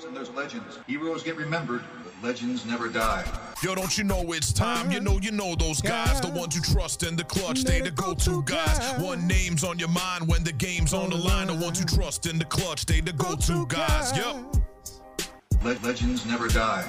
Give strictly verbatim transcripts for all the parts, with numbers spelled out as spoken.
heroes and there's legends. Heroes get remembered, but legends never die. Yo, don't you know it's time? You know, you know those guys, the ones you trust in the clutch, they the go-to guys. One name's on your mind when the game's on the line. The ones you trust in the clutch, they the go-to guys. Yep. Le- legends never die.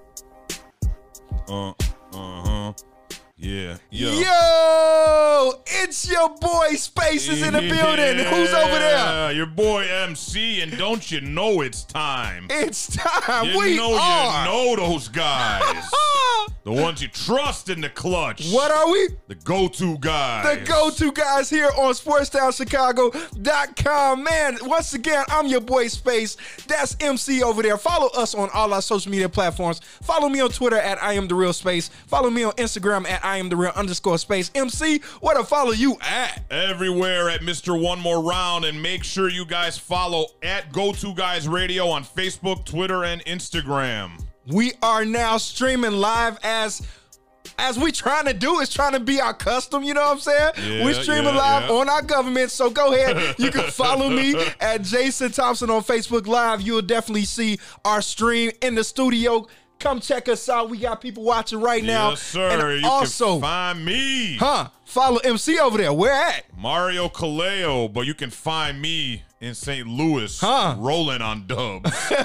Uh, uh-huh. Yeah. Yo. Yo, it's your boy Spaces in the building. Yeah, Who's over there? Your boy M C, and don't you know it's time? It's time. You we know are. you know those guys. The ones you trust in the clutch. What are we? The go-to guys. The go-to guys here on sports town chicago dot com. Man, once again, I'm your boy Space. That's M C over there. Follow us on all our social media platforms. Follow me on Twitter at I am the real Space. Follow me on Instagram at I am the real underscore Space. M C, where to follow you at? Everywhere at Mister One More Round, and make sure you guys follow at Go To Guys Radio on Facebook, Twitter, and Instagram. We are now streaming live as as we trying to do is trying to be our custom, you know what I'm saying? Yeah, We're streaming yeah, live yeah. on our government, so go ahead. You can follow me at Jason Thompson on Facebook Live. You'll definitely see our stream in the studio. Come check us out. We got people watching right now. Yes, sir. And you also, can find me. huh? Follow M C over there. Where at? Mario Kaleo, but you can find me in Saint Louis, Huh. rolling on dubs.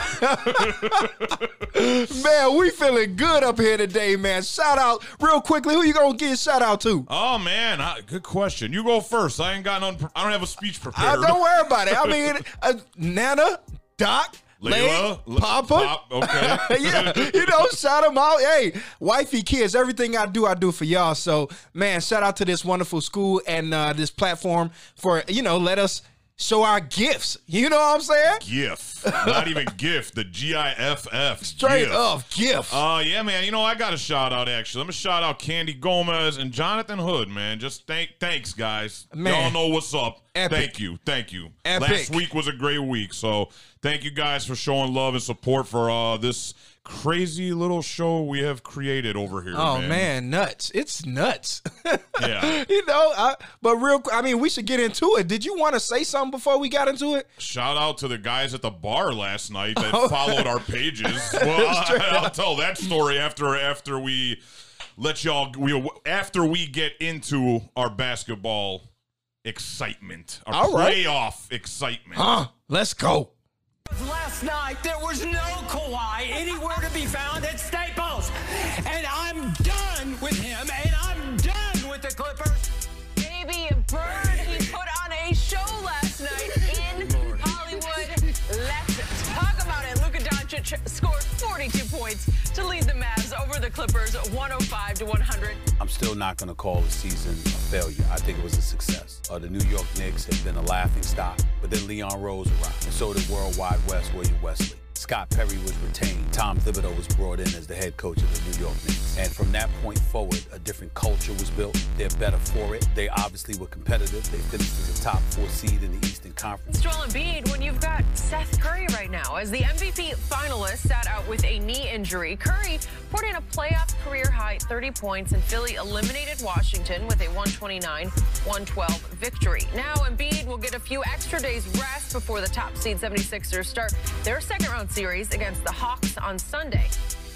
Man, we feeling good up here today, man. Shout out real quickly. Who you gonna give a shout out to? Oh man, I, good question. You go first. I ain't got none. I don't have a speech Uh, prepared. don't worry about it. I mean, uh, Nana, Doc, Layla, Lay, Papa. Pop, okay. Yeah, you know, shout them out. Hey, wifey, kids, everything I do, I do for y'all. So, man, shout out to this wonderful school and uh, this platform for, you know, let us show our gifts. You know what I'm saying? GIF, not even GIF. The G I F F. Straight GIF. up, gift. Uh, yeah, man. You know, I got a shout out actually. Let me shout out Candy Gomez and Jonathan Hood, man. Just thank, thanks, guys. Man. Y'all know what's up. Epic. Thank you, thank you. Epic. Last week was a great week, so thank you guys for showing love and support for uh this crazy little show we have created over here. Oh man, man, nuts! It's nuts. Yeah. You know, I, but real. I mean, we should get into it. Did you want to say something before we got into it? Shout out to the guys at the bar last night that Oh. followed our pages. Well, Straight I, I'll tell that story after after we let y'all we after we get into our basketball excitement, our All right. playoff excitement. Huh? Let's go. Last night, there was no Kawhi anywhere to be found at Staples. And I'm done with him, and I'm done with the Clippers. Baby Bird, he put on a show last night in Hollywood. Let's talk about it. Luka Doncic scored forty-two points to lead the Mavs over the Clippers one oh five to one hundred. I'm still not going to call the season a failure. I think it was a success. Uh, the New York Knicks have been a laughing stock, but then Leon Rose arrived, and so did Worldwide West William Wesley. Scott Perry was retained. Tom Thibodeau was brought in as the head coach of the New York Knicks. And from that point forward, a different culture was built. They're better for it. They obviously were competitive. They finished as a top four seed in the Eastern Conference. Joel Embiid, when you've got Seth Curry right now as the M V P finalist sat out with a knee injury. Curry poured in a playoff career-high thirty points, and Philly eliminated Washington with a one twenty-nine one twelve victory. Now Embiid will get a few extra days rest before the top seed seventy-sixers start their second-round series against the Hawks on Sunday.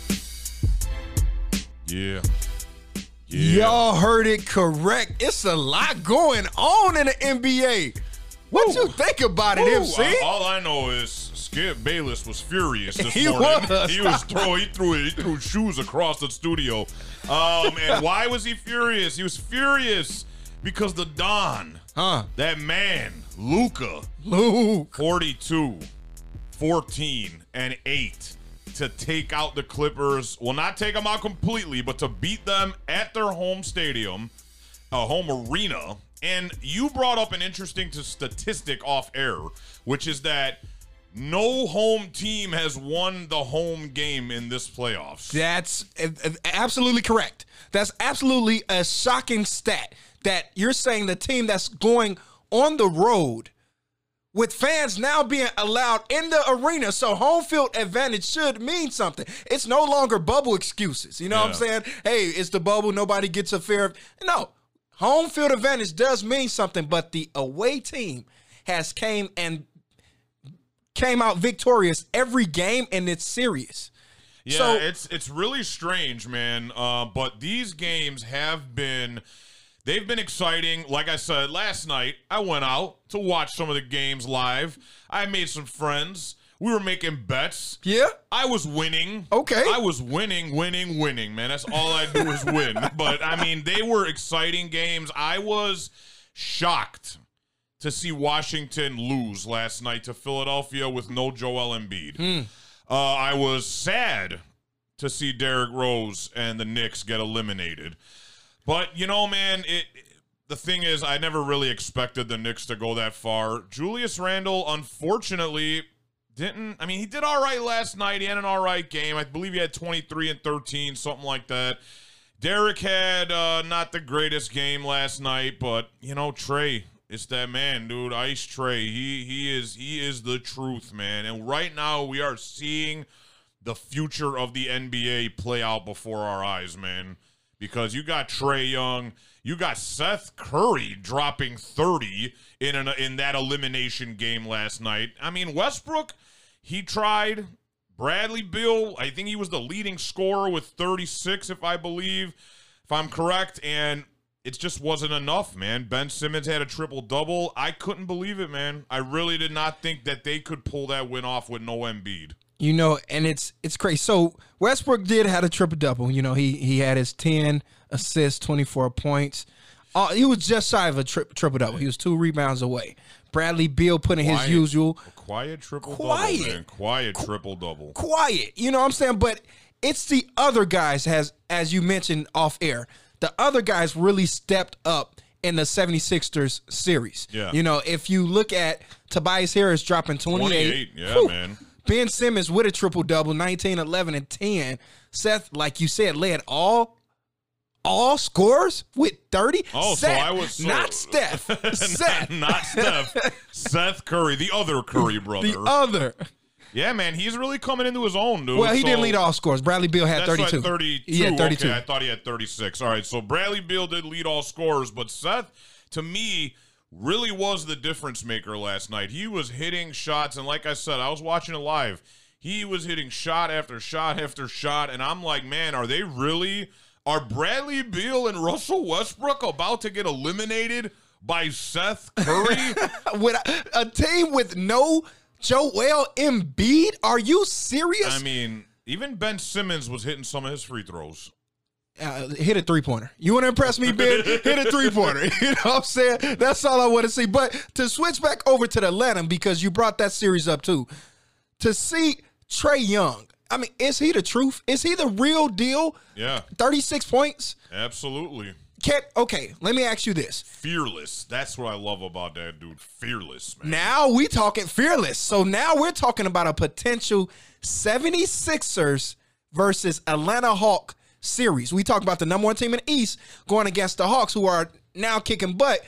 Yeah. Yeah. Y'all heard it correct. It's a lot going on in the N B A. What Woo. you think about it, Woo. M C? I- all I know is Skip Bayless was furious this He morning. was. He was throwing. He threw. He threw shoes across the studio. Um, and why was he furious? He was furious because the Don, Huh? that man, Luka, Luke. forty-two, fourteen, and eight to take out the Clippers. Well, not take them out completely, but to beat them at their home stadium, a home arena. And you brought up an interesting statistic off air, which is that no home team has won the home game in this playoffs. That's uh, uh, absolutely correct. That's absolutely a shocking stat that you're saying the team that's going on the road with fans now being allowed in the arena, so home field advantage should mean something. It's no longer bubble excuses. You know what I'm saying? Hey, it's the bubble. Nobody gets a fair. No, home field advantage does mean something, but the away team has came and came out victorious every game, and it's serious. Yeah, so, it's it's really strange, man. Uh, but these games have been, they've been exciting. Like I said, last night, I went out to watch some of the games live. I made some friends. We were making bets. Yeah? I was winning. Okay. I was winning, winning, winning, man. That's all I do is win. But, I mean, they were exciting games. I was shocked to see Washington lose last night to Philadelphia with no Joel Embiid. Hmm. Uh, I was sad to see Derrick Rose and the Knicks get eliminated. But, you know, man, it, the thing is, I never really expected the Knicks to go that far. Julius Randle, unfortunately, didn't. I mean, he did all right last night. He had an all right game. I believe he had twenty-three and thirteen, something like that. Derrick had uh, not the greatest game last night, but, you know, Trey, it's that man, dude. Ice Trey. He he is he is the truth, man. And right now we are seeing the future of the N B A play out before our eyes, man. Because you got Trae Young, you got Seth Curry dropping thirty in an, in that elimination game last night. I mean, Westbrook, he tried. Bradley Beal, I think he was the leading scorer with thirty-six, if I believe, if I'm correct. And it just wasn't enough, man. Ben Simmons had a triple-double. I couldn't believe it, man. I really did not think that they could pull that win off with no Embiid. You know, and it's it's crazy. So Westbrook did have a triple-double. You know, he he had his ten assists, twenty-four points. Uh, he was just shy of a tri- triple-double. He was two rebounds away. Bradley Beal putting his usual. Quiet triple-double, Quiet. man. Quiet triple-double. Quiet. You know what I'm saying? But it's the other guys, has, as you mentioned off air, the other guys really stepped up in the seventy-sixers series. Yeah. You know, if you look at Tobias Harris dropping twenty-eight. twenty-eight, yeah, whew, man. Ben Simmons with a triple-double, nineteen, eleven, and ten. Seth, like you said, led all all scores with thirty. Oh, Seth, so I was so, not Steph. Seth. not, not Steph. Seth Curry, the other Curry brother. The other. Yeah, man, he's really coming into his own, dude. Well, he so, didn't lead all scores. Bradley Beal had that's thirty-two. Right, thirty-two. He had thirty-two. Okay, I thought he had thirty-six. All right, so Bradley Beal did lead all scorers, but Seth, to me, really was the difference maker last night. He was hitting shots, and like I said, I was watching it live. He was hitting shot after shot after shot, and I'm like, man, are they really, are Bradley Beal and Russell Westbrook about to get eliminated by Seth Curry? With a, a team with no Joel Embiid? Are you serious? I mean, even Ben Simmons was hitting some of his free throws. Uh, hit a three-pointer. You want to impress me, Ben? Hit a three-pointer. You know what I'm saying? That's all I want to see. But to switch back over to the Atlanta, because you brought that series up too, to see Trae Young, I mean, is he the truth? Is he the real deal? Yeah. thirty-six points? Absolutely. Can't, okay, let me ask you this. Fearless. That's what I love about that dude. Fearless, man. Now we talking fearless. So now we're talking about a potential seventy-sixers versus Atlanta Hawk series. We talk about the number one team in the East going against the Hawks, who are now kicking butt.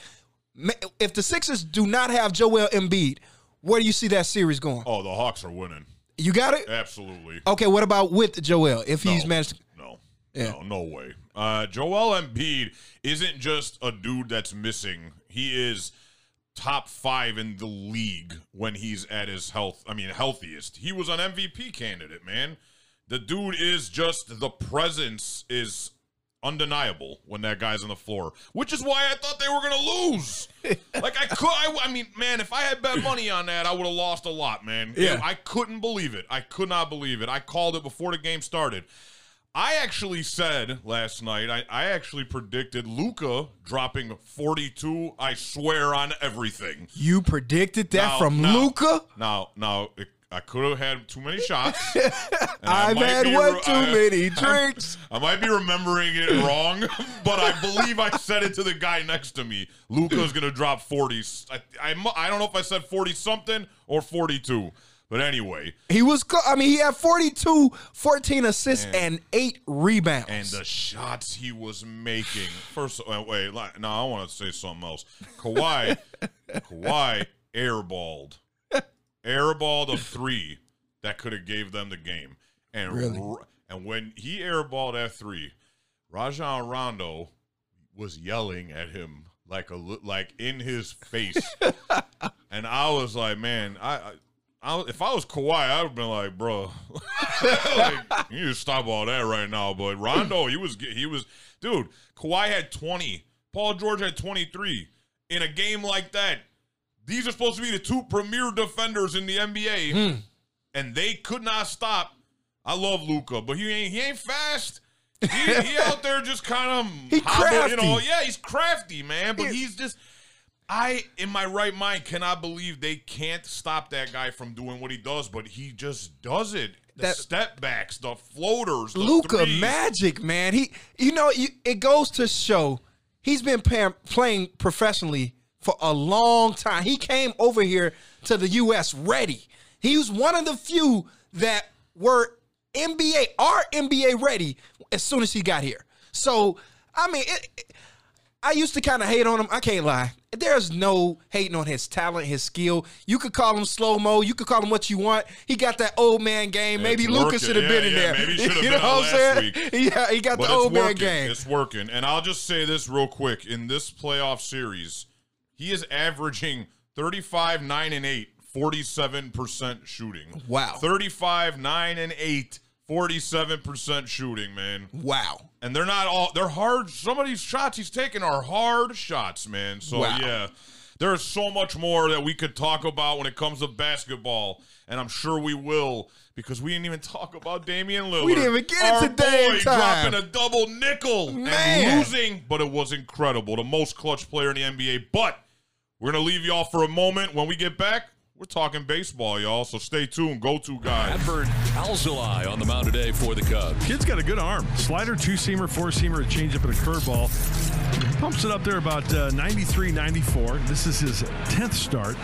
If the Sixers do not have Joel Embiid, where do you see that series going? Oh, the Hawks are winning. You got it? Absolutely. Okay, what about with Joel, if he's No. managed to... No. Yeah. No, no way. Uh, Joel Embiid isn't just a dude that's missing. He is top five in the league when he's at his health. I mean, healthiest. He was an M V P candidate, man. The dude is just, the presence is undeniable when that guy's on the floor, which is why I thought they were going to lose. Like, I could, I, I mean, man, if I had bet money on that, I would have lost a lot, man. Yeah. I couldn't believe it. I could not believe it. I called it before the game started. I actually said last night, I, I actually predicted Luka dropping forty-two, I swear on everything. You predicted that Now- from now- Luka? Now, now, it, I could have had too many shots. and I I've might had be one re- too I- many drinks. I might be remembering it wrong, but I believe I said it to the guy next to me. Luka's going to drop forty. I, I, mu- I don't know if I said forty-something or forty-two. But anyway. He was, co- I mean, he had forty-two, fourteen assists, Man. and eight rebounds. And the shots he was making. First, uh, wait, like, no, I want to say something else. Kawhi, Kawhi airballed. Airballed a three that could have gave them the game. And Really? r- and when he airballed that three, Rajon Rondo was yelling at him like a li- like in his face. And I was like, man, I, I I, if I was Kawhi, I would have been like, bro, like, you need to stop all that right now. But Rondo, he was, he was, dude, Kawhi had twenty. Paul George had twenty-three. In a game like that, these are supposed to be the two premier defenders in the N B A, mm. and they could not stop. I love Luka, but he ain't, he ain't fast. He, he out there just kind of, he crafty. You know, yeah, he's crafty, man, but he's just, I, in my right mind, cannot believe they can't stop that guy from doing what he does, but he just does it. The that, step backs, the floaters, the Luka threes. Magic, man. He, you know, you, it goes to show he's been pay, playing professionally for a long time. He came over here to the U S ready. He was one of the few that were N B A, are N B A ready as soon as he got here. So, I mean, it, it, I used to kind of hate on him. I can't lie. There's no hating on his talent, his skill. You could call him slow-mo. You could call him what you want. He got that old man game. It's maybe working. Luka should have yeah, been in yeah, there. Maybe he should have you been know out what I'm last saying? week. Yeah, he got but the old working. man game. It's working. And I'll just say this real quick. In this playoff series, he is averaging thirty-five, nine, and eight, forty-seven percent shooting. Wow. thirty-five, nine, and eight, forty-seven percent shooting, man. Wow. And they're not all, they're hard. Some of these shots he's taking are hard shots, man. So, wow. yeah, there's so much more that we could talk about when it comes to basketball. And I'm sure we will, because we didn't even talk about Damian Lillard. We didn't even get Our it today boy in time. dropping a double nickel Man. and losing, but it was incredible. The most clutch player in the N B A. But we're going to leave y'all for a moment. When we get back, we're talking baseball, y'all, so stay tuned. Go to guys. Bradford Alzolay on the mound today for the Cubs. Kid's got a good arm. Slider, two-seamer, four-seamer, a changeup, and a curveball. He pumps it up there about uh, ninety-three, ninety-four. This is his tenth start.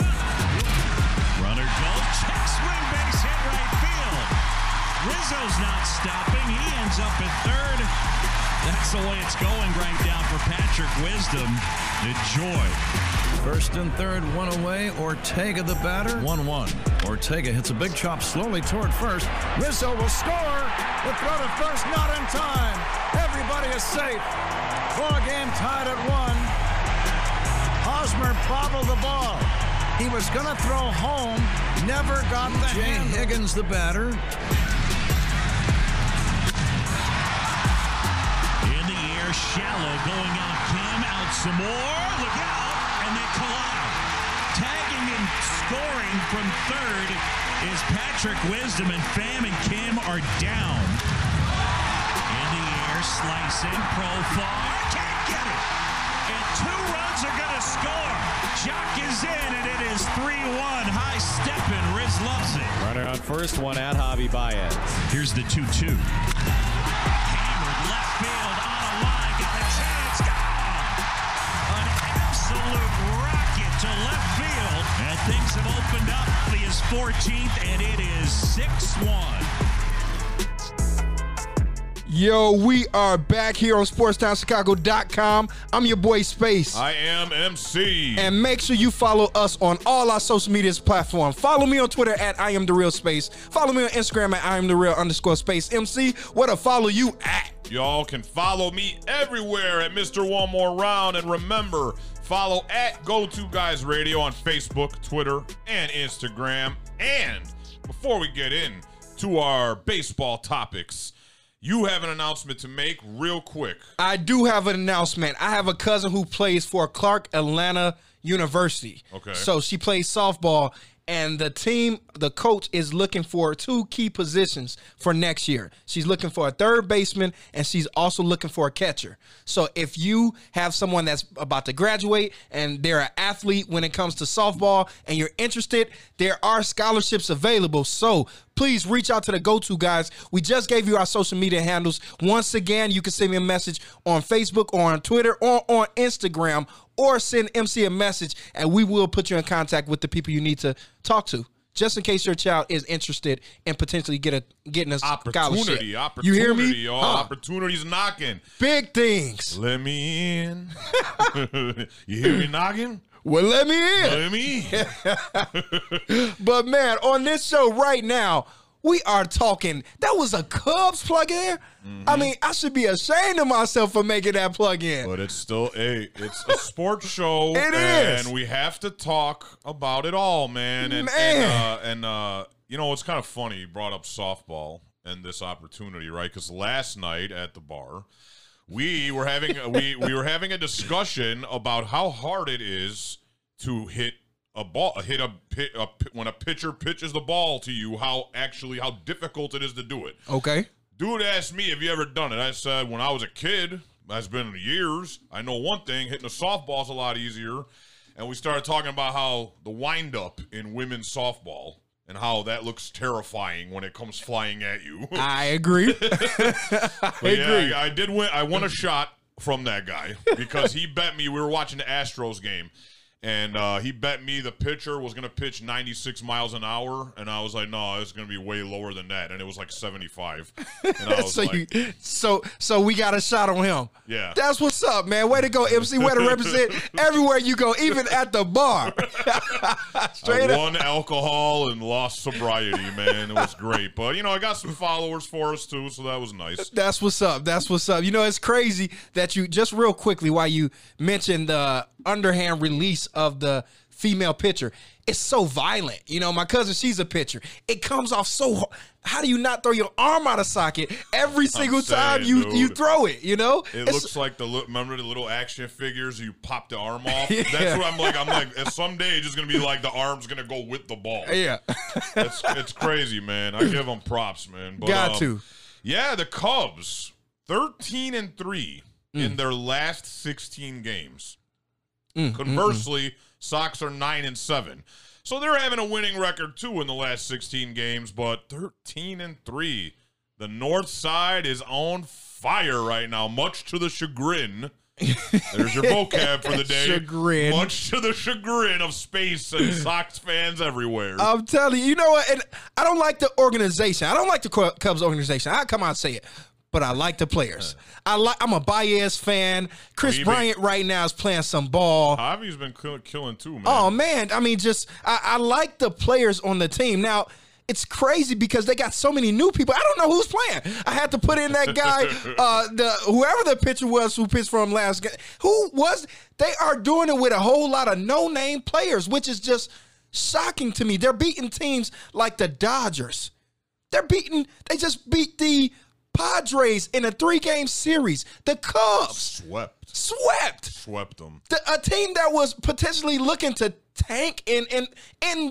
Runner goes, check swing, base hit right field. Rizzo's not stopping. He ends up at third. That's the way it's going right now for Patrick Wisdom. Enjoy. First and third, one away. Ortega the batter, one one. Ortega hits a big chop slowly toward first. Rizzo will score. The throw to first, not in time. Everybody is safe. Ball game tied at one. Hosmer bobbled the ball. He was going to throw home, never got the Jay handle. Higgins the batter. In the air, shallow, going out. Kim out some more. Look out. And they collide. Tagging and scoring from third is Patrick Wisdom, and Pham and Kim are down. In the air, slicing, Profar, can't get it. And two runs are going to score. Jock is in, and it is three one. High stepping, Riz loves it. Runner on first, one out, Javi Baez. Here's the two two. Hammered left field, on a line, got a chance, gone. An absolute rocket to left field. And things have opened up for his fourteenth, and it is six one. Yo, we are back here on sports town chicago dot com. I'm your boy Space. I am M C. And make sure you follow us on all our social media platforms. Follow me on Twitter at I am the real Space. Follow me on Instagram at I am the real underscore Space. M C, where to follow you at? Y'all can follow me everywhere at Mister One More Round. And remember, follow at Go To Guys Radio on Facebook, Twitter, and Instagram. And before we get in to our baseball topics, you have an announcement to make real quick. I do have an announcement. I have a cousin who plays for Clark Atlanta University. Okay. So she plays softball, and the team, the coach is looking for two key positions for next year. She's looking for a third baseman, and she's also looking for a catcher. So if you have someone that's about to graduate and they're an athlete when it comes to softball and you're interested, there are scholarships available. So please reach out to the go-to guys. We just gave you our social media handles. Once again, you can send me a message on Facebook or on Twitter or on Instagram, or send M C a message, and we will put you in contact with the people you need to talk to, just in case your child is interested in potentially get a, getting a Opportunity, scholarship. opportunity, You hear me? y'all. Huh. Opportunity's knocking. Big things. Let me in. You hear me knocking? Well, let me in. Let me in. But, man, on this show right now, We are talking, that was a Cubs plug-in? Mm-hmm. I mean, I should be ashamed of myself for making that plug-in. But it's still a, it's a sports show. It and is. And we have to talk about it all, man. And, Man. and, uh, and uh, you know, it's kind of funny. You brought up softball and this opportunity, right? Because last night at the bar, we were having, we, we were having a discussion about how hard it is to hit a ball, hit a, hit a when a pitcher pitches the ball to you, how actually how difficult it is to do it. Okay. Dude asked me, have you ever done it? I said, when I was a kid, that's been years. I know one thing, hitting a softball is a lot easier. And we started talking about how the wind-up in women's softball and how that looks terrifying when it comes flying at you. I agree. I But yeah, agree. I, I did win. I won a shot from that guy because he bet me. We were watching the Astros game, and uh, he bet me the pitcher was going to pitch ninety-six miles an hour, and I was like, no, it's going to be way lower than that, and it was like seventy-five. And I was so, like, you, so, so we got a shot on him. Yeah. That's what's up, man. Way to go, M C. Way to represent everywhere you go, even at the bar. Straight I up. won alcohol and lost sobriety, man. It was great. But, you know, I got some followers for us, too, so that was nice. That's what's up. That's what's up. You know, it's crazy that you, just real quickly, while you mentioned the underhand release of the female pitcher, it's so violent. You know, my cousin, she's a pitcher. It comes off so hard. How do you not throw your arm out of socket every single saying, time you, dude. you throw it, you know? It It's- looks like the li- remember the little action figures you pop the arm off. Yeah. That's what I'm like. I'm like, and someday it's just gonna be like the arm's gonna go with the ball. Yeah. it's it's crazy, man. I give them props, man. But, Got um, to. Yeah, the Cubs, thirteen and three Mm. in their last sixteen games. Mm, Conversely, Sox are nine and seven. So they're having a winning record too in the last sixteen games, but thirteen and three. The North Side is on fire right now, much to the chagrin. There's your vocab for the day. Chagrin. Much to the chagrin of space and Sox fans everywhere. I'm telling you, you know what? And I don't like the organization. I don't like the Cu- Cubs organization. I come out and say it, but I like the players. I like. I'm a Baez fan. Chris Maybe. Bryant right now is playing some ball. Javi's been kill- killing too, man. Oh man, I mean, just I, I like the players on the team. Now it's crazy because they got so many new people. I don't know who's playing. I had to put in that guy, uh, the whoever the pitcher was who pitched for him last game. Who was? They are doing it with a whole lot of no-name players, which is just shocking to me. They're beating teams like the Dodgers. They're beating. They just beat the Padres in a three-game series. The Cubs Swept. swept. Swept them. The, a team that was potentially looking to tank and and and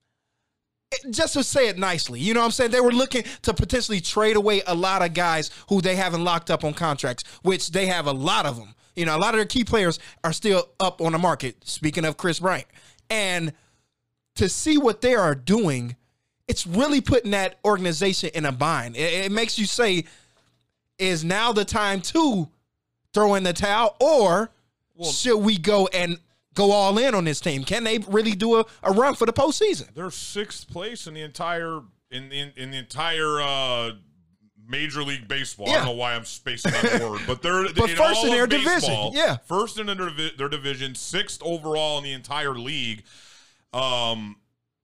just to say it nicely, you know what I'm saying? They were looking to potentially trade away a lot of guys who they haven't locked up on contracts, which they have a lot of them. You know, a lot of their key players are still up on the market, speaking of Chris Bryant. And to see what they are doing, it's really putting that organization in a bind. It, it makes you say, is now the time to throw in the towel, or Well, should we go and go all in on this team? Can they really do a, a run for the postseason? They're sixth place in the entire in in, in the entire uh, Major League Baseball. I Yeah. don't know why I'm spacing on the word, but they're But in first all in their of division, baseball, yeah. first in their, divi- their division, sixth overall in the entire league. Um,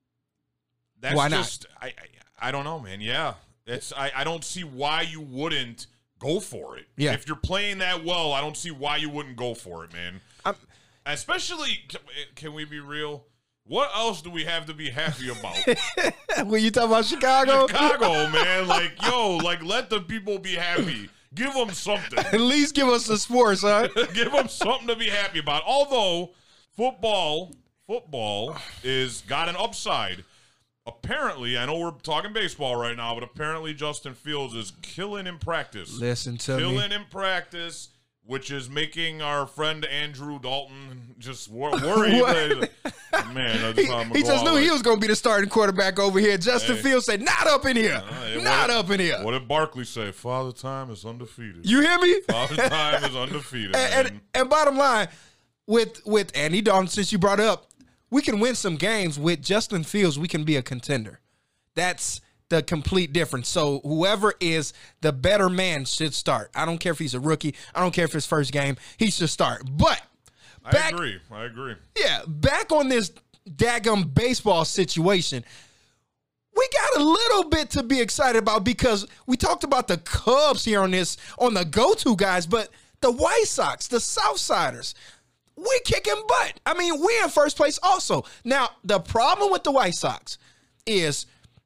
that's Why not? just I, I I don't know, man. Yeah, it's I I don't see why you wouldn't go for it. Yeah. If you're playing that well, I don't see why you wouldn't go for it, man. I'm- Especially, can, can we be real? What else do we have to be happy about? When you talk about Chicago, Chicago, man. Like, yo, like, let the people be happy. Give them something. at least give us the sports, huh? Give them something to be happy about. Although, football, football is got an upside. Apparently, I know we're talking baseball right now, but apparently Justin Fields is killing in practice. Listen to me. Killing in practice, which is making our friend Andrew Dalton just wor- worried. What? Man, I He, just, I'm he just knew like, he was going to be the starting quarterback over here. Justin Hey. Fields said, not up in here. Hey, not what- up in here. What did Barkley say? Father Time is undefeated. You hear me? Father Time is undefeated. and, man. and, and bottom line, with with Andy Dalton, since you brought it up, we can win some games with Justin Fields. We can be a contender. That's the complete difference. So whoever is the better man should start. I don't care if he's a rookie. I don't care if it's first game. He should start. But I back, agree. I agree. yeah, back on this daggum baseball situation. we got a little bit to be excited about because we talked about the Cubs here on this, on the go-to guys, but the White Sox, the Southsiders, we kicking butt. I mean, we're in first place also. Now, the problem with the White Sox is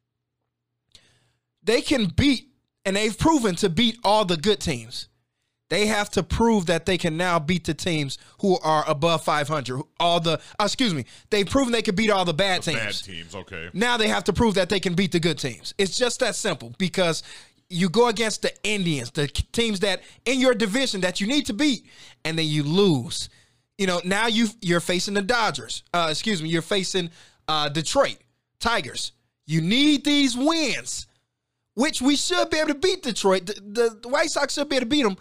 they can beat, and they've proven to beat all the good teams. They have to prove that they can now beat the teams who are above five hundred. All the, uh, excuse me, they've proven they can beat all the bad the teams. Bad teams, okay. Now they have to prove that they can beat the good teams. It's just that simple because you go against the Indians, the teams that in your division that you need to beat, and then you lose. You know, now you you're facing the Dodgers. Uh, excuse me, you're facing uh, Detroit Tigers. You need these wins, which we should be able to beat Detroit. The, the, the White Sox should be able to beat them.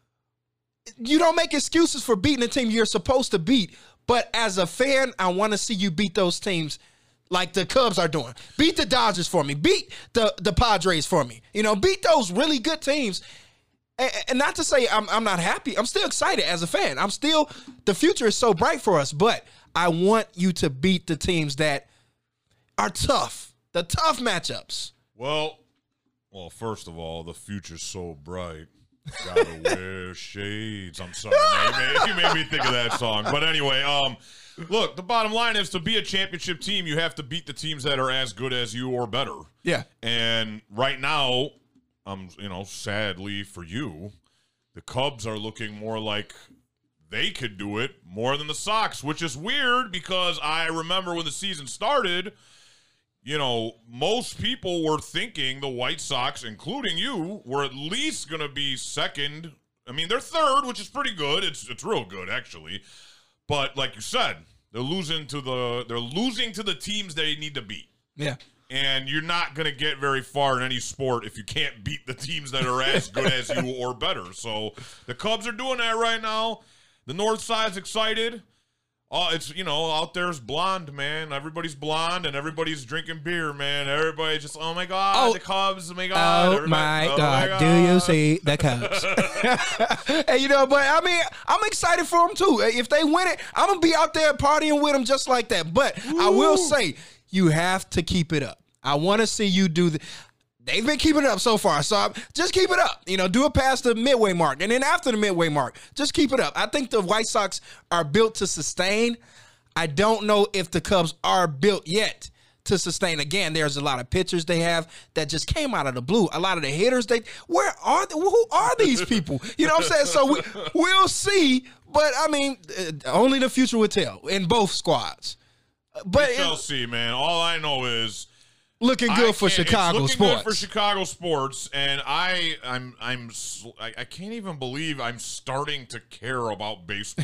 You don't make excuses for beating the team you're supposed to beat. But as a fan, I want to see you beat those teams like the Cubs are doing. Beat the Dodgers for me. Beat the, the Padres for me. You know, beat those really good teams. And, and not to say I'm, I'm not happy. I'm still excited as a fan. I'm still, the future is so bright for us. But I want you to beat the teams that are tough. The tough matchups. Well, well, first of all, the future's so bright. Gotta wear shades. I'm sorry, man. You made me think of that song. But anyway, um, look, the bottom line is to be a championship team, you have to beat the teams that are as good as you or better. Yeah. And right now, um, you know, sadly for you, the Cubs are looking more like they could do it more than the Sox, which is weird because I remember when the season started, you know, most people were thinking the White Sox, including you, were at least going to be second. I mean, they're third, which is pretty good. It's it's real good, actually. But like you said, they're losing to the they're losing to the teams they need to beat. Yeah. And you're not going to get very far in any sport if you can't beat the teams that are as good as you or better. So the Cubs are doing that right now. The North Side's excited. Oh, it's, you know, out there's blonde, man. Everybody's blonde and everybody's drinking beer, man. Everybody just, oh my God, oh, the Cubs, oh my God. Oh, my, oh God. my God, do you see the Cubs? Hey, you know, but I mean, I'm excited for them too. If they win it, I'm going to be out there partying with them just like that. But Ooh. I will say, you have to keep it up. I want to see you do the. They've been keeping it up so far, so just keep it up. You know, do it past the midway mark, and then after the midway mark, just keep it up. I think the White Sox are built to sustain. I don't know if the Cubs are built yet to sustain. Again, there's a lot of pitchers they have that just came out of the blue. A lot of the hitters, they where are they, who are these people? You know what I'm saying? So we, we'll see, but I mean, only the future will tell in both squads. But we shall see, man. All I know is. Looking good for Chicago it's sports. Looking good for Chicago sports, and I, I'm, I'm, I, I can't even believe I'm starting to care about baseball.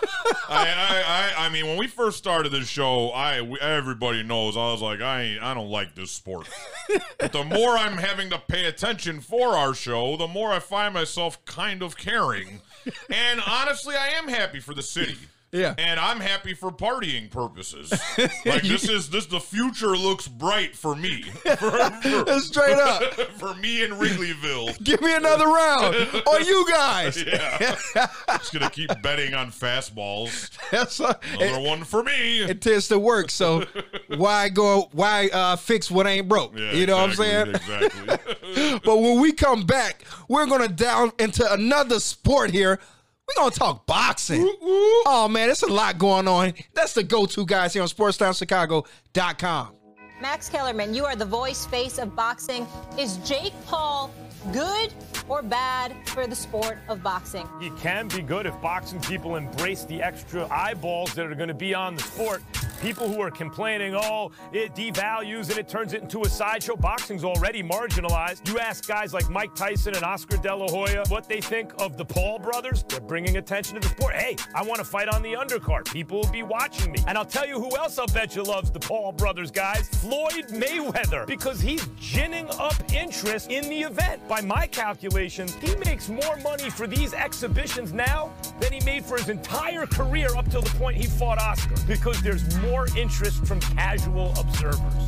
I, I, I, I mean, when we first started this show, I, we, everybody knows I was like, I, ain't, I don't like this sport. But the more I'm having to pay attention for our show, the more I find myself kind of caring. And honestly, I am happy for the city. Yeah. And I'm happy for partying purposes. Like this is this the future looks bright for me. For, for, Straight up. For me in Wrigleyville. Give me another round. Or you guys. Yeah. Just gonna keep betting on fastballs. That's a, another it, one for me. It tends to work. So why go why uh, fix what ain't broke? Yeah, you know exactly, what I'm saying? Exactly. But when we come back, we're gonna down into another sport here. We're going to talk boxing. Ooh, ooh. Oh, man, there's a lot going on. That's the go-to guys here on sports town chicago dot com. Max Kellerman, you are the voice, face of boxing. Is Jake Paul good or bad for the sport of boxing? He can be good if boxing people embrace the extra eyeballs that are going to be on the sport. People who are complaining, oh, it devalues and it turns it into a sideshow. Boxing's already marginalized. You ask guys like Mike Tyson and Oscar De La Hoya what they think of the Paul brothers. They're bringing attention to the sport. Hey, I want to fight on the undercard. People will be watching me. And I'll tell you who else I'll bet you loves the Paul brothers, guys. Floyd Mayweather, because he's ginning up interest in the event. By my calculations, he makes more money for these exhibitions now than he made for his entire career up till the point he fought Oscar, because there's more More interest from casual observers.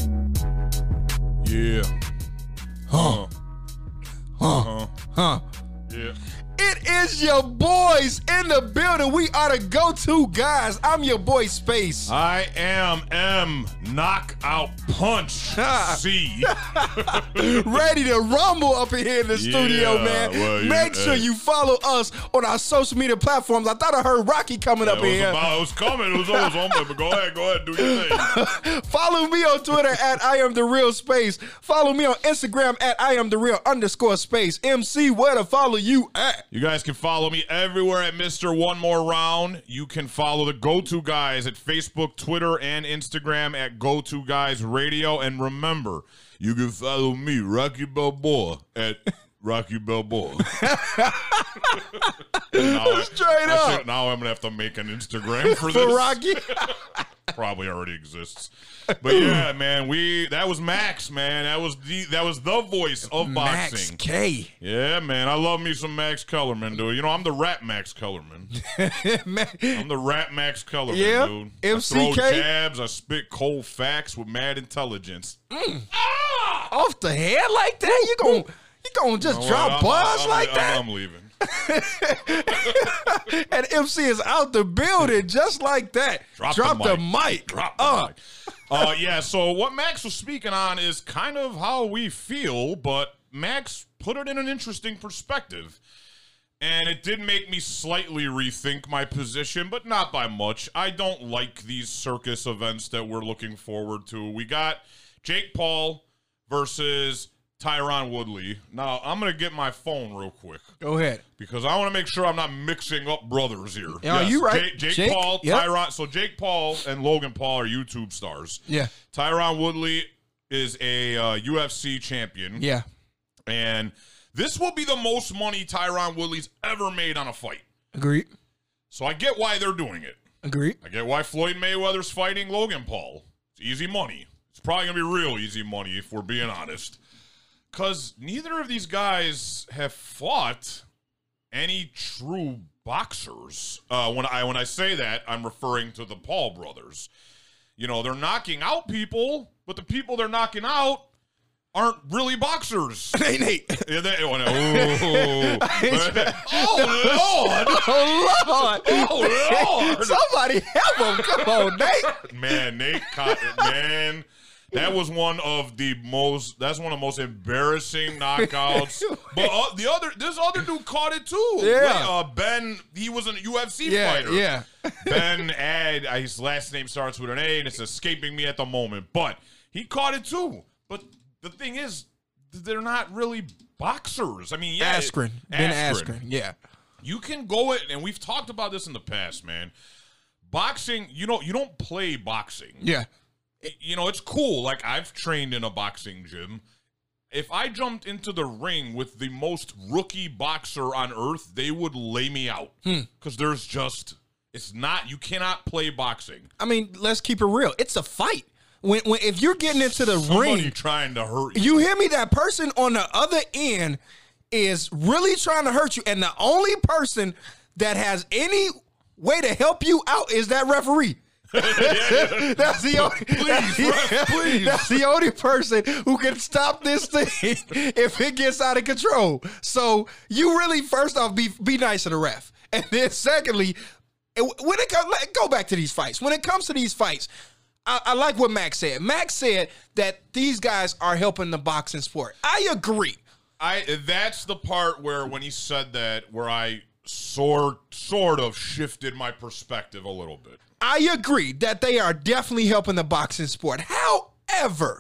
Yeah. Huh. Huh. Uh-huh. Huh. Yeah. It is your boy boys in the building. We are the go-to guys. I'm your boy Space. I am M. Knockout Punch C. Ready to rumble up in here in the studio, Yeah, man. well, yeah, Make sure hey. you follow us on our social media platforms. I thought I heard Rocky coming up It in was, here. about, it was coming. It was always on, but go ahead, go ahead, do your thing. Follow me on Twitter at I am the real space. Follow me on Instagram at I am the real underscore space. M C, where to follow you at? You guys can follow me everywhere at Mister One More Round. You can follow the Go-To Guys at Facebook, Twitter, and Instagram at Go-To Guys Radio. And remember, you can follow me, Rocky Balboa, at Rocky Balboa. now Straight I, I up. should, now I'm going to have to make an Instagram for For this. Rocky? Probably already exists. But yeah, man, we that was Max, man. That was the that was the voice of Max boxing. K. Yeah, man. I love me some Max Kellerman, dude. You know, I'm the rap Max Kellerman. I'm the rap Max Kellerman, Yeah, dude. M I C K. throw jabs, I spit cold facts with mad intelligence. Mm. Off the head like that? You gon' you gonna just You know drop what? I'm- bars I'm- like I'm- that? I'm leaving. And M C is out the building just like that. Drop, Drop the, the mic. mic. Drop the Uh. mic. Uh, yeah, so what Max was speaking on is kind of how we feel, but Max put it in an interesting perspective. And it did make me slightly rethink my position, but not by much. I don't like these circus events that we're looking forward to. We got Jake Paul versus Tyron Woodley. Now, I'm going to get my phone real quick. Go ahead. Because I want to make sure I'm not mixing up brothers here. Yeah, you right. Jake, Jake, Jake, Paul, yep. Tyron. So Jake Paul and Logan Paul are YouTube stars. Yeah. Tyron Woodley is a uh, U F C champion. Yeah. And this will be the most money Tyron Woodley's ever made on a fight. Agreed. So I get why they're doing it. Agreed. I get why Floyd Mayweather's fighting Logan Paul. It's easy money. It's probably going to be real easy money if we're being honest. Because neither of these guys have fought any true boxers. Uh, when I when I say that, I'm referring to the Paul brothers. You know, they're knocking out people, but the people they're knocking out aren't really boxers. Hey, Nate. Yeah, they, oh, no. Ooh. oh, Lord. Oh, Lord. Oh, Lord. Somebody help him. Come on, Nate. Man, Nate caught it, man. That was one of the most. That's one of the most embarrassing knockouts. But uh, the other, this other dude caught it too. Yeah. Wait, uh, Ben. He was a U F C Yeah, fighter. yeah. Ben Ad. uh, His last name starts with an A, and it's escaping me at the moment. But he caught it too. But the thing is, they're not really boxers. I mean, yeah, Askren. Ben Askren. Yeah. You can go it, and we've talked about this in the past, man. Boxing, you know, you don't play boxing. Yeah. You know, it's cool. Like, I've trained in a boxing gym. If I jumped into the ring with the most rookie boxer on earth, they would lay me out. Because Hmm. there's just, it's not, you cannot play boxing. I mean, let's keep it real. It's a fight. When, when if you're getting into the Somebody ring, trying to hurt you. you hear me? That person on the other end is really trying to hurt you, and the only person that has any way to help you out is that referee. That's the only, Please, ref, please. That's the only person who can stop this thing if it gets out of control. So you really, first off, be be nice to the ref, and then secondly, when it comes, go back to these fights. When it comes to these fights, I, I like what Max said. Max said that these guys are helping the boxing sport. I agree. I that's the part where when he said that, where I sort sort of shifted my perspective a little bit. I agree that they are definitely helping the boxing sport. However,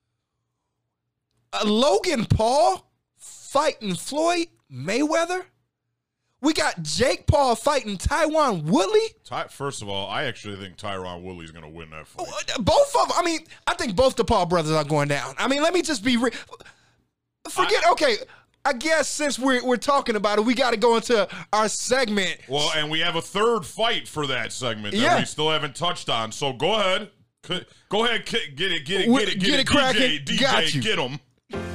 uh, Logan Paul fighting Floyd Mayweather. We got Jake Paul fighting Tyron Woodley. Ty, first of all, I actually think Tyron Woodley's going to win that fight. Both of them. I mean, I think both the Paul brothers are going down. I mean, let me just be real. Forget, I, okay, I guess since we're, we're talking about it, we got to go into our segment. Well, and we have a third fight for that segment that Yeah. we still haven't touched on. So go ahead. Go ahead, get it, get it, get it, Get get it, it D J, cracking. D J, Got you. get him.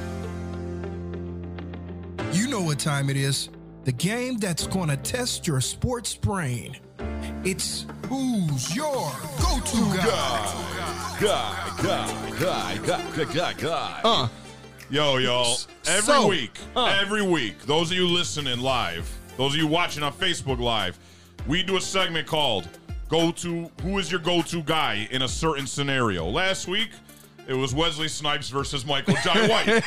You know what time it is. The game that's going to test your sports brain. It's Who's Your Go-To Guy. Guy, guy, guy, guy, guy, guy. Uh, Yo, y'all. Every So, week, uh. every week, those of you listening live, those of you watching on Facebook Live, we do a segment called Go To, Who is Your Go-To Guy in a Certain Scenario? Last week, it was Wesley Snipes versus Michael Jai White.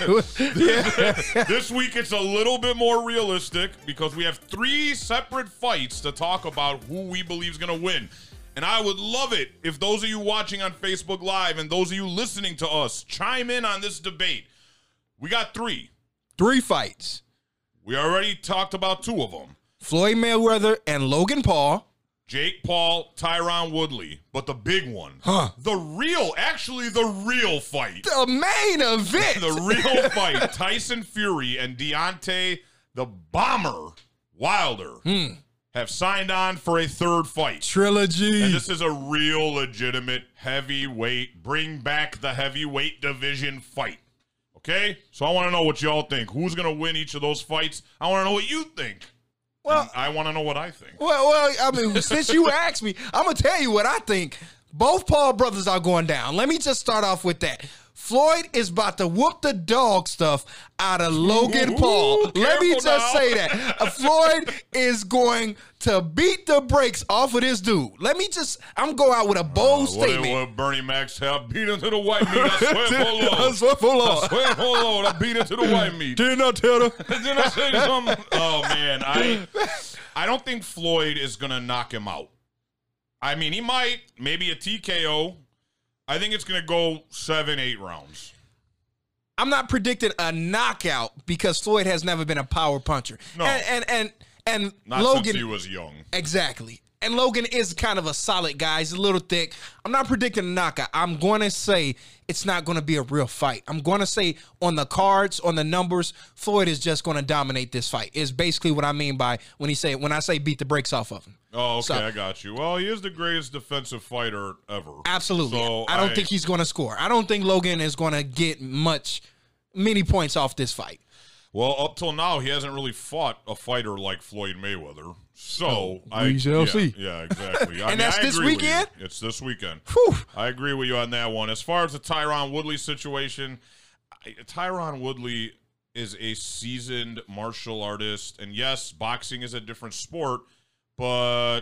This week, it's a little bit more realistic because we have three separate fights to talk about who we believe is going to win. And I would love it if those of you watching on Facebook Live and those of you listening to us chime in on this debate. We got three. Three fights. We already talked about two of them. Floyd Mayweather and Logan Paul. Jake Paul, Tyron Woodley. But the big one. Huh. The real, actually the real fight. The main event. The real fight. Tyson Fury and Deontay the Bomber Wilder. Hmm. Have signed on for a third fight. Trilogy. And this is a real legitimate heavyweight, bring back the heavyweight division fight. Okay? So I want to know what y'all think. Who's going to win each of those fights? I want to know what you think. Well, and I want to know what I think. Well, well, I mean, since you asked me, I'm going to tell you what I think. Both Paul brothers are going down. Let me just start off with that. Floyd is about to whoop the dog stuff out of Logan Ooh, Paul. Let me just now. say that. Uh, Floyd is going to beat the brakes off of this dude. Let me just, I'm going out with a bold uh, statement. What, what Bernie Mac said, beat him to the white meat. I swear for Lord. I swear for Lord. I swear for Lord. I beat him to the white meat. Didn't I tell her? Didn't I say something? Oh, man. I, I don't think Floyd is going to knock him out. I mean, he might. Maybe a T K O. I think it's going to go seven, eight rounds. I'm not predicting a knockout because Floyd has never been a power puncher. No. And and and, and Not Logan, since he was young. Exactly. And Logan is kind of a solid guy. He's a little thick. I'm not predicting a knockout. I'm going to say it's not going to be a real fight. I'm going to say on the cards, on the numbers, Floyd is just going to dominate this fight. Is basically what I mean by when he say when I say beat the brakes off of him. Oh, okay, So- I got you. Well, he is the greatest defensive fighter ever. Absolutely. So I don't think he's going to score. I don't think Logan is going to get much, many points off this fight. Well, up till now, he hasn't really fought a fighter like Floyd Mayweather. So Oh, I we shall yeah, see. Yeah, exactly. I And mean, that's I this agree with you. weekend? It's this weekend. Whew. I agree with you on that one. As far as the Tyron Woodley situation, I- Tyron Woodley is a seasoned martial artist, and yes, boxing is a different sport, but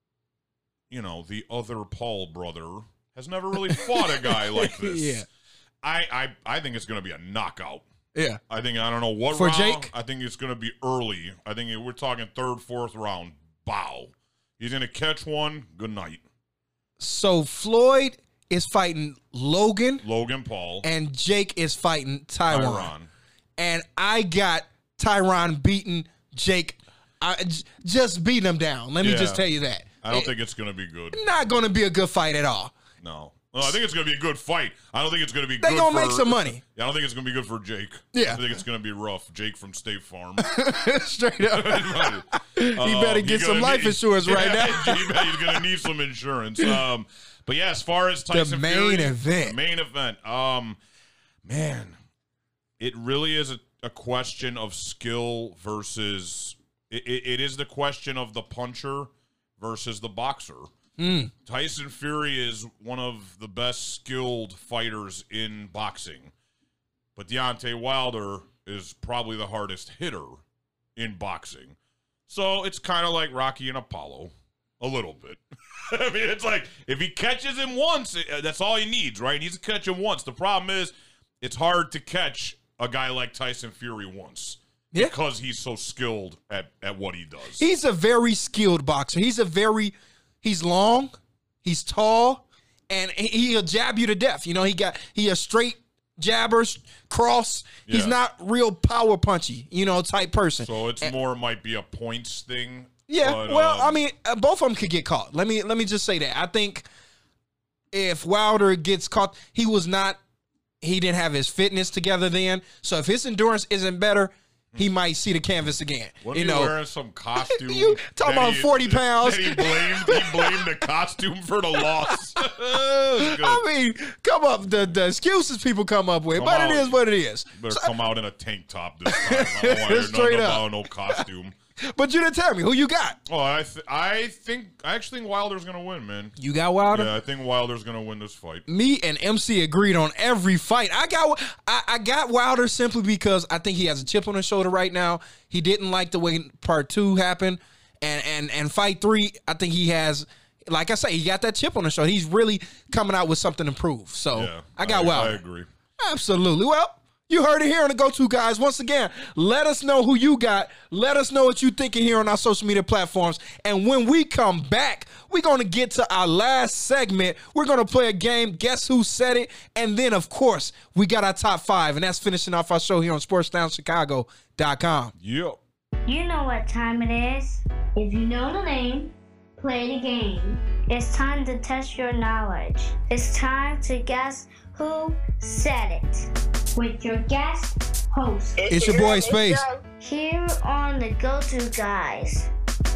you know, the other Paul brother has never really fought a guy like this. Yeah. I, I, I think it's going to be a knockout. Yeah. I think, I don't know what For round. Jake? I think it's going to be early. I think we're talking third, fourth round. Bow. He's going to catch one. Good night. So Floyd is fighting Logan. Logan Paul. And Jake is fighting Tyron. Tyron. And I got Tyron beating Jake. I j- just beating him down. Let me Yeah. just tell you that. I don't It- think it's going to be good. Not going to be a good fight at all. No. No, I think it's going to be a good fight. I don't think it's going to be They good gonna for- make some money. Yeah, I don't think it's going to be good for Jake. Yeah. I think it's going to be rough. Jake from State Farm. Straight up. he better get some life insurance right now. He better, he's going to need some insurance. Um, but yeah, as far as Tyson main Fury, event. the main event. Um, man, it really is a, a question of skill versus. It, it, it is the question of the puncher versus the boxer. Mm. Tyson Fury is one of the best skilled fighters in boxing, but Deontay Wilder is probably the hardest hitter in boxing. So it's kind of like Rocky and Apollo, a little bit. I mean, it's like if he catches him once, it- that's all he needs, right? He needs to catch him once. The problem is it's hard to catch a guy like Tyson Fury once Yeah. because he's so skilled at, at what he does. He's a very skilled boxer. He's a very, he's long, he's tall, and he- he'll jab you to death. You know, he got, he a straight jabbers, cross. He's Yeah. not real power punchy, you know, type person. So it's more might be a points thing. Yeah, but, well, um, I mean, uh, both of them could get caught. Let me let me just say that. I think if Wilder gets caught, he was not, he didn't have his fitness together then. So if his endurance isn't better, he might see the canvas again. Wasn't you he know, wearing some costume? You talking that about he- forty pounds. that He blamed, he blamed the costume for the loss. It was good. I mean, come up the, the excuses people come up with, Come but out. it is what it is. Better So- come out in a tank top this time. I don't want to hear Straight nothing up. about no costume. But you didn't tell me who you got. Oh, I th- I think I actually think Wilder's gonna win, man. You got Wilder? Yeah, I think Wilder's gonna win this fight. Me and M C agreed on every fight. I got I, I got Wilder simply because I think he has a chip on his shoulder right now. He didn't like the way part two happened, and and and fight three, I think he has. Like I say, he got that chip on his shoulder. He's really coming out with something to prove. So yeah, I got I, Wilder. I agree. Absolutely. Well, you heard it here on the Go-To Guys. Once again, let us know who you got. Let us know what you're thinking here on our social media platforms. And when we come back, we're going to get to our last segment. We're going to play a game, Guess Who Said It? And then, of course, we got our top five. And that's finishing off our show here on sports down chicago dot com. Yep. You know what time it is. If you know the name, play the game. It's time to test your knowledge. It's time to guess who said it. With your guest host. It's your boy Space. Here on the Go-To Guys.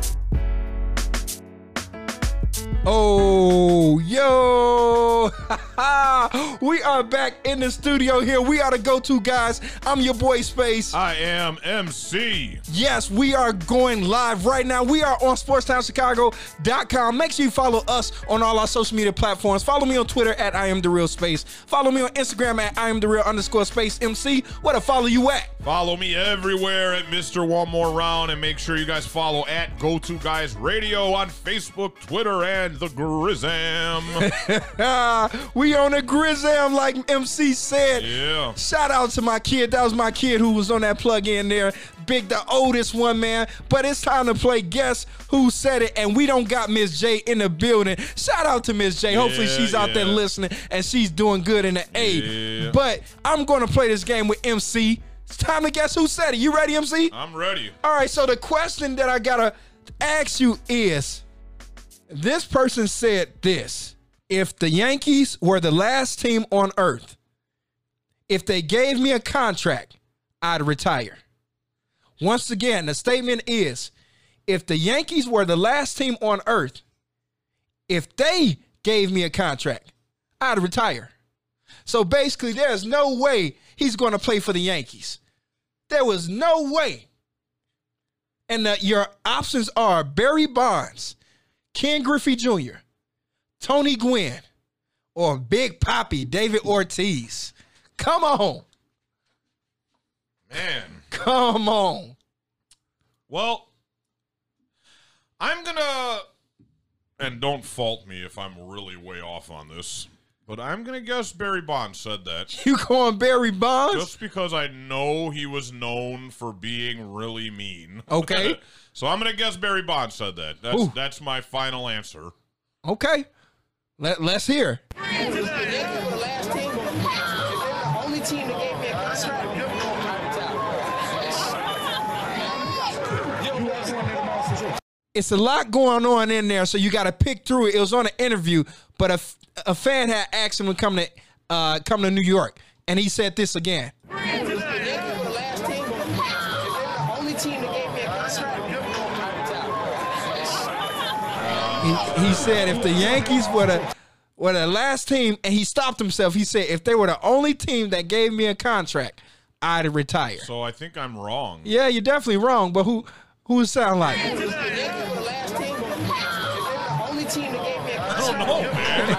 Oh, yo. We are back in the studio here. We are the Go-To Guys. I'm your boy Space. I am M C. Yes, we are going live right now. We are on sports town chicago dot com. Make sure you follow us on all our social media platforms. Follow me on Twitter at I am the real Space. Follow me on Instagram at I am the real underscore Space M C. Where to follow you at? Follow me everywhere at Mister One More Round, and make sure you guys follow at Go-To Guys Radio on Facebook, Twitter, and the Grizzam. We on the Grizzam, like M C said. Yeah. Shout out to my kid. That was my kid who was on that plug-in there. Big, the oldest one, man. But it's time to play Guess Who Said It, and we don't got Miss J in the building. Shout out to Miss J. Hopefully Yeah, she's out yeah. there listening, and she's doing good in the A. Yeah. But I'm going to play this game with M C. It's time to Guess Who Said It. You ready, M C? I'm ready. All right, so the question that I got to ask you is, this person said this: if the Yankees were the last team on earth, if they gave me a contract, I'd retire. Once again, the statement is, if the Yankees were the last team on earth, if they gave me a contract, I'd retire. So basically, there's no way he's going to play for the Yankees. There was no way. And the, your options are Barry Bonds, Ken Griffey Junior, Tony Gwynn, or Big Papi, David Ortiz. Come on. Man. Come on. Well, I'm going to, and don't fault me if I'm really way off on this, but I'm going to guess Barry Bonds said that. You going Barry Bonds? Just because I know he was known for being really mean. Okay. So I'm going to guess Barry Bonds said that. That's Ooh. that's my final answer. Okay. Let, let's hear. Only team that gave me a contract. It's a lot going on in there, so you got to pick through it. It was on an interview, but a, a fan had asked him to come to uh, come to New York, and he said this again. He, he said if the Yankees were the were the last team, and he stopped himself. He said if they were the only team that gave me a contract, I'd retire. So I think I'm wrong. Yeah, you're definitely wrong, but who who it sound like? I don't know, man.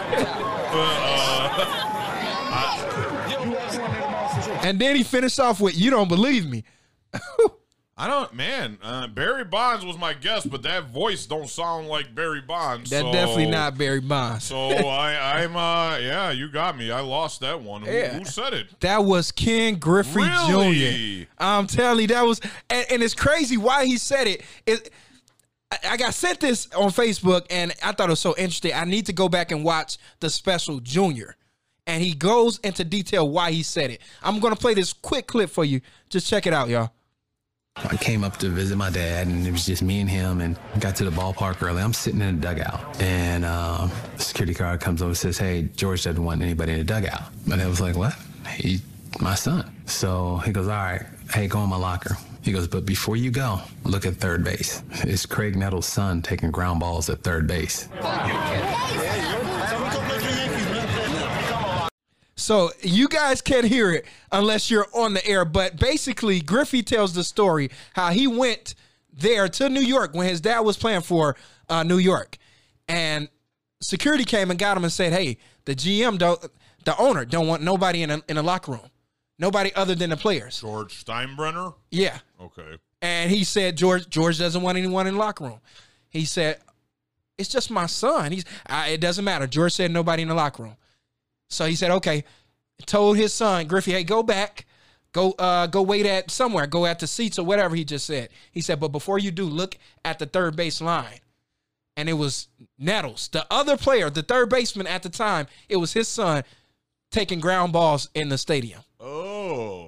uh, uh, And then he finished off with, "You don't believe me." I don't, man. Uh, Barry Bonds was my guess, but that voice don't sound like Barry Bonds. That's so, definitely not Barry Bonds. So I, I'm, uh, yeah, you got me. I lost that one. Who, Yeah. who said it? That was Ken Griffey Really? Junior I'm telling you, that was, and, and it's crazy why he said it. It I, I got sent this on Facebook, and I thought it was so interesting. I need to go back and watch the special Junior. And he goes into detail why he said it. I'm going to play this quick clip for you. Just check it out, y'all. I came up to visit my dad, and it was just me and him, and got to the ballpark early. I'm sitting in a dugout, and uh, the security guard comes over and says, "Hey, George doesn't want anybody in the dugout." And I was like, "What? He's my son." So he goes, "All right, hey, go in my locker." He goes, "But before you go, look at third base. It's Craig Nettles' son taking ground balls at third base." So you guys can't hear it unless you're on the air. But basically, Griffey tells the story how he went there to New York when his dad was playing for uh, New York. And security came and got him and said, hey, the G M, don't, the owner, don't want nobody in a, in a locker room. Nobody other than the players. George Steinbrenner? Yeah. Okay. And he said, George George doesn't want anyone in the locker room. He said, it's just my son. He's uh, it doesn't matter. George said nobody in the locker room. So he said, okay. Told his son, Griffey, hey, go back. Go uh, go wait at somewhere. Go at the seats or whatever he just said. He said, but before you do, look at the third base line. And it was Nettles, the other player, the third baseman at the time. It was his son taking ground balls in the stadium. Oh.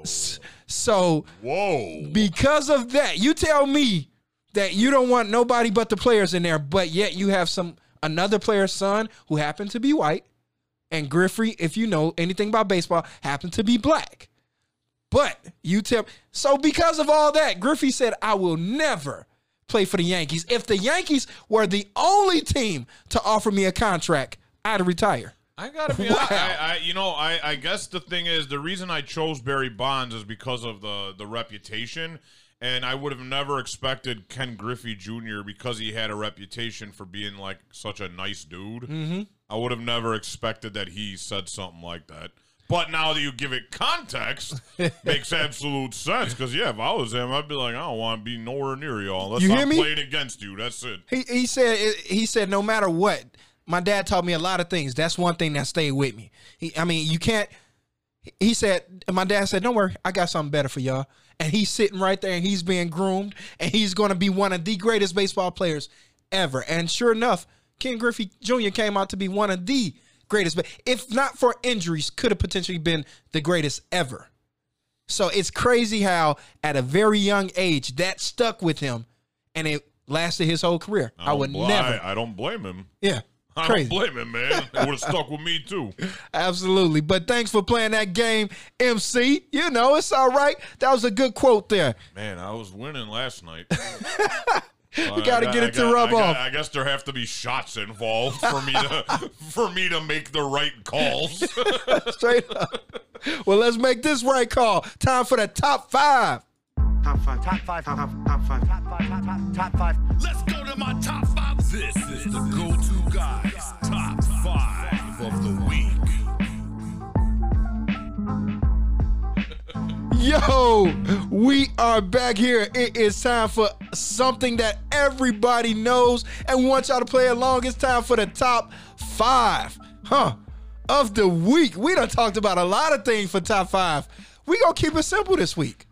So, whoa. Because of that, you tell me that you don't want nobody but the players in there, but yet you have some another player's son who happened to be white, and Griffey, if you know anything about baseball, happened to be black. But you tell so because of all that, Griffey said, I will never play for the Yankees. If the Yankees were the only team to offer me a contract, I'd retire. I gotta be wow. honest. I, I, you know, I, I guess the thing is, the reason I chose Barry Bonds is because of the the reputation, and I would have never expected Ken Griffey Junior because he had a reputation for being like such a nice dude. Mm-hmm. I would have never expected that he said something like that. But now that you give it context, makes absolute sense. Because yeah, if I was him, I'd be like, I don't want to be nowhere near y'all. Unless You hear I'm me? playing against you. That's it. He he said he said no matter what, my dad taught me a lot of things. That's one thing that stayed with me. He, I mean, you can't. He said, my dad said, don't worry, I got something better for y'all. And he's sitting right there and he's being groomed and he's going to be one of the greatest baseball players ever. And sure enough, Ken Griffey Junior came out to be one of the greatest, but if not for injuries, could have potentially been the greatest ever. So it's crazy how at a very young age that stuck with him and it lasted his whole career. I, don't would bl- never. I, I don't blame him. Yeah. I Crazy. don't blame him, man. It would have stuck with me, too. Absolutely. But thanks for playing that game, M C. You know, it's all right. That was a good quote there. Man, I was winning last night. You Uh, got to I get I it to got- rub I got- off. I guess there have to be shots involved for me to for me to make the right calls. Straight up. Well, let's make this right call. Time for the top five. Top five, top five, top five, top five, top five, top five, top five. Let's go to my top five. This is the go-to guys top five of the week. Yo, we are back here. It is time for something that everybody knows and wants y'all to play along. It's time for the top five, huh, of the week. We done talked about a lot of things for top five. We gonna keep it simple this week.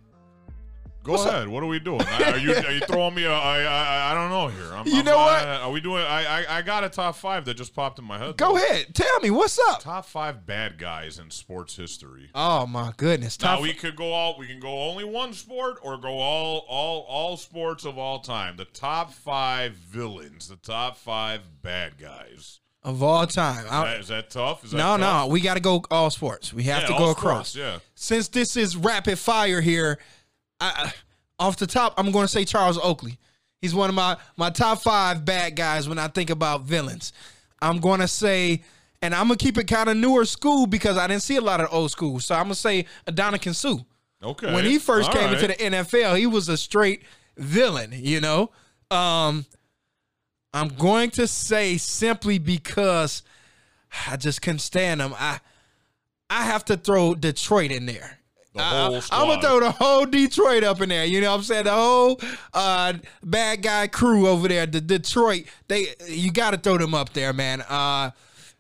Go What's ahead. Up? What are we doing? Are you are you throwing me a? I I I don't know here. I'm, You I'm, know uh, what? Are we doing? I, I I got a top five that just popped in my head. Go though. ahead, tell me what's up. Top five bad guys in sports history. Oh my goodness! Top Now we could go all. We can go only one sport or go all all all sports of all time. The top five villains. The top five bad guys of all time. Is that, is that tough? Is that no, tough? no, we got to go all sports. We have Yeah, to all go sports, across. yeah. Since this is rapid fire here, I, off the top, I'm going to say Charles Oakley. He's one of my my top five bad guys when I think about villains. I'm going to say, and I'm going to keep it kind of newer school because I didn't see a lot of old school. So I'm going to say Adonican Sue. Okay. When he first All came right. into the N F L, he was a straight villain, you know. Um, I'm going to say simply because I just couldn't stand him. I I have to throw Detroit in there. The whole I, squad. I'm gonna throw the whole Detroit up in there. You know what I'm saying? The whole uh, bad guy crew over there, the Detroit. They you got to throw them up there, man. Uh,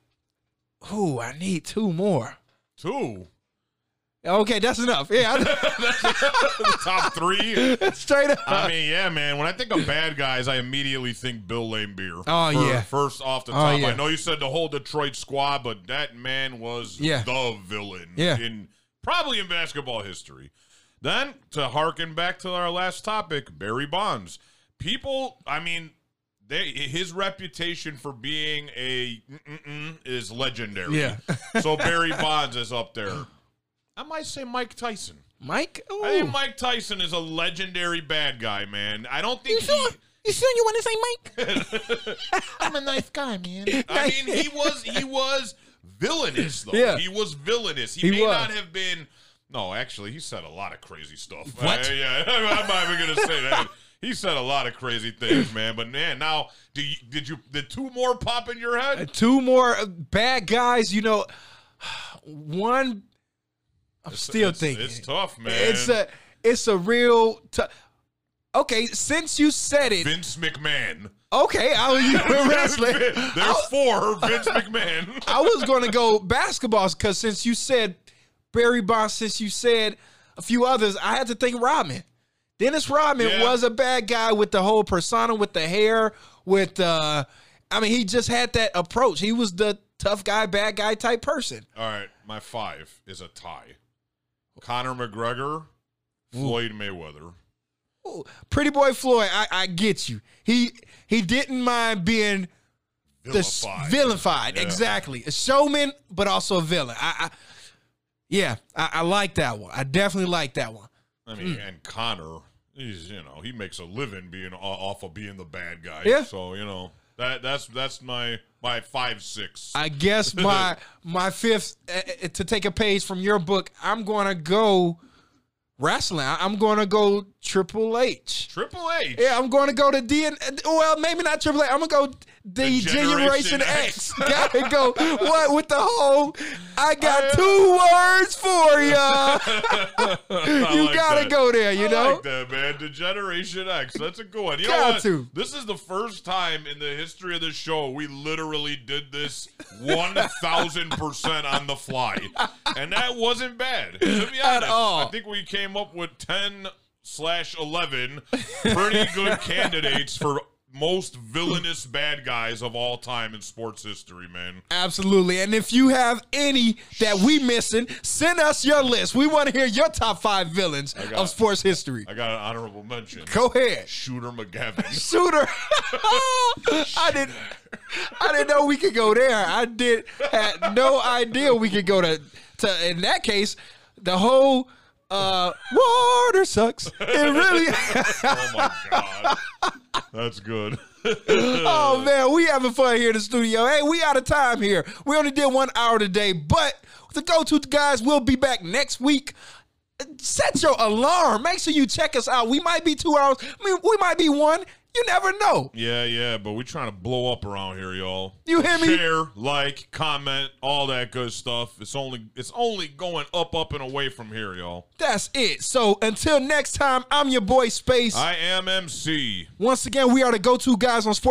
ooh, I need two more. Two. Okay, that's enough. Yeah, The top three. straight up. I mean, yeah, man. When I think of bad guys, I immediately think Bill Laimbeer. Oh, For- yeah. First off the Oh, top, yeah. I know you said the whole Detroit squad, but that man was Yeah. the villain. Yeah. In probably in basketball history. Then to harken back to our last topic, Barry Bonds. People, I mean, they his reputation for being a mm-mm is legendary. Yeah. So Barry Bonds is up there. I might say Mike Tyson. Mike? Ooh. I think Mike Tyson is a legendary bad guy, man. I don't think You sure? he. You sure you want to say Mike? I'm a nice guy, man. I mean, he was he was villainous though. Yeah. He was villainous. He, He may was. not have been. No, actually, he said a lot of crazy stuff. What? Uh, yeah, I'm not even gonna say that. he said a lot of crazy things, man. But man, now do you, did you did two more pop in your head? Uh, two more bad guys. You know, one. I'm It's- still it's- thinking it's tough, man. It's a it's a real. T- okay, since you said it, Vince McMahon. Okay, I was you wrestling. There's four Vince McMahon. I was going to go basketballs because since you said Barry Bonds, since you said a few others, I had to think Rodman. Dennis Rodman Yeah. was a bad guy with the whole persona, with the hair, with uh, I mean, he just had that approach. He was the tough guy, bad guy type person. All right, my five is a tie. Conor McGregor, Floyd Mayweather. Ooh, Pretty Boy Floyd, I, I get you. He he didn't mind being the s- Vilified. vilified. Yeah. Exactly, a showman, but also a villain. I, I yeah, I, I like that one. I definitely like that one. I mean, and Connor, he's you know he makes a living being o- off of being the bad guy. Yeah. So you know that that's that's my my five six. I guess my my fifth uh, uh, to take a page from your book. I'm gonna go wrestling. I- I'm gonna go Triple H. Triple H. Yeah, I'm going to go to D. Well, maybe not Triple H. I'm gonna go the, The Generation Generation X. Gotta go. What with the whole? I got two words for ya. You like gotta that. go there. You I know. like that, man. The Generation X. That's a good one. You know Got what? to. This is the first time in the history of the show we literally did this one thousand percent on the fly, and that wasn't bad. To be At honest, all. I think we came up with ten slash eleven pretty good candidates for most villainous bad guys of all time in sports history, man. Absolutely. And if you have any that we missing, send us your list. We want to hear your top five villains got- of sports history. I got an honorable mention. Go ahead. Shooter McGavin. Shooter. I didn't I didn't know we could go there. I did had no idea we could go to to in that case, the whole uh water sucks. It really Oh my god. That's good. Oh man, we having fun here in the studio. Hey, we out of time here. We only did one hour today, but the go-to guys will be back next week. Set your alarm. Make sure you check us out. We might be two hours. I mean, we might be one. You never know. Yeah, yeah, but we're trying to blow up around here, y'all. You hear me? Share, like, comment, all that good stuff. It's only it's only going up, up, and away from here, y'all. That's it. So until next time, I'm your boy Space. I am M C. Once again, we are the go-to guys on sports.